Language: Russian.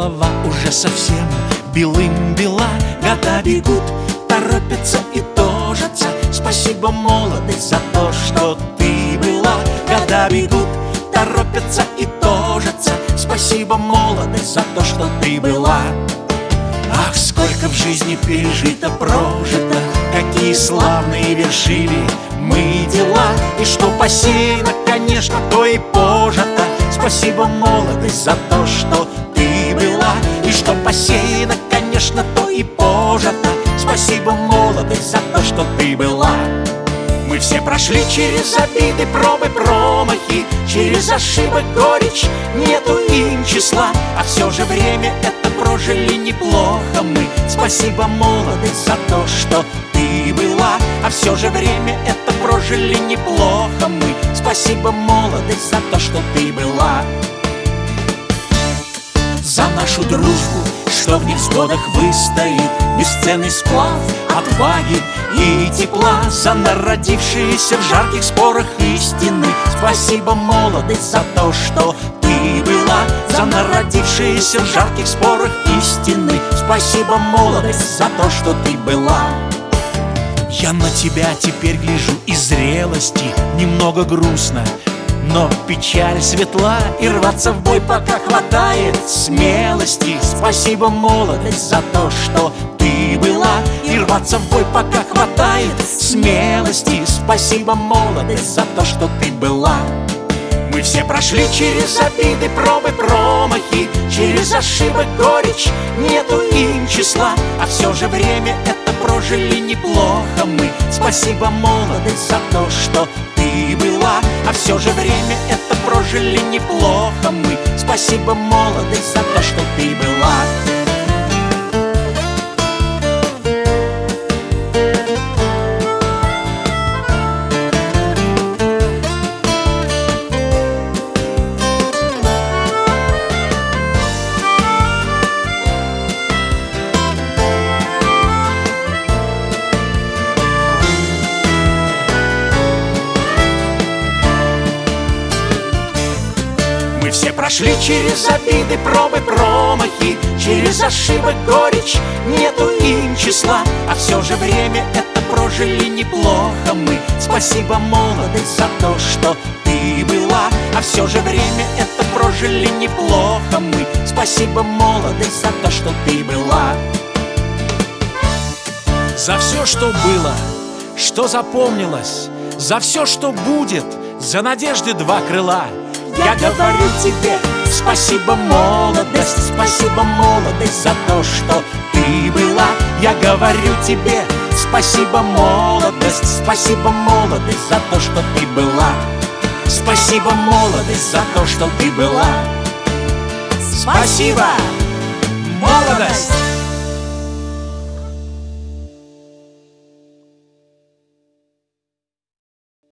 голова уже совсем белым бела. Года бегут, торопятся и тожатся. Спасибо, молодость, за то, что ты была. Года бегут, торопятся и тожатся. Спасибо, молодость, за то, что ты была. Ах, сколько в жизни пережито, прожито, какие славные вершили мы дела. И что посеяно, конечно, то и пожато. Спасибо, молодость, за то, что ты была. И что посеяно, конечно, то и пожато. Спасибо, молодость, за то, что ты была. Мы все прошли через обиды, пробы, промахи, через ошибок горечь, нету им числа. А все же время это прожили неплохо мы. Спасибо, молодость, за то, что ты была. А все же время это прожили неплохо мы. Спасибо, молодость, за то, что ты была. За нашу дружбу, что в невзгодах выстоит, бесценный сплав отваги и тепла. За народившиеся в жарких спорах истины. Спасибо, молодость, за то, что ты была. За народившиеся в жарких спорах истины. Спасибо, молодость, за то, что ты была. Я на тебя теперь гляжу из зрелости. Немного грустно, но печаль светла. И рваться в бой пока хватает смелости. Спасибо, молодость, за то, что ты была. И рваться в бой пока хватает смелости. Спасибо, молодость, за то, что ты была. Мы все прошли через обиды, пробы, промахи, через ошибок горечь, нету им числа. А все же время это прожили неплохо мы. Спасибо, молодость, за то, что ты была. А все же время это прожили неплохо мы. Спасибо, молодость, за то, что ты была. Мы все прошли через обиды, пробы, промахи, через ошибок горечь, нету им числа. А все же время это прожили неплохо мы. Спасибо, молодость, за то, что ты была. А все же время это прожили неплохо мы. Спасибо, молодость, за то, что ты была. За все, что было, что запомнилось, за все, что будет, за надежды два крыла. Я говорю тебе спасибо, молодость, спасибо, молодость, за то, что ты была. Я говорю тебе спасибо, молодость, спасибо, молодость, за то, что ты была. Спасибо, молодость, за то, что ты была. Спасибо, молодость.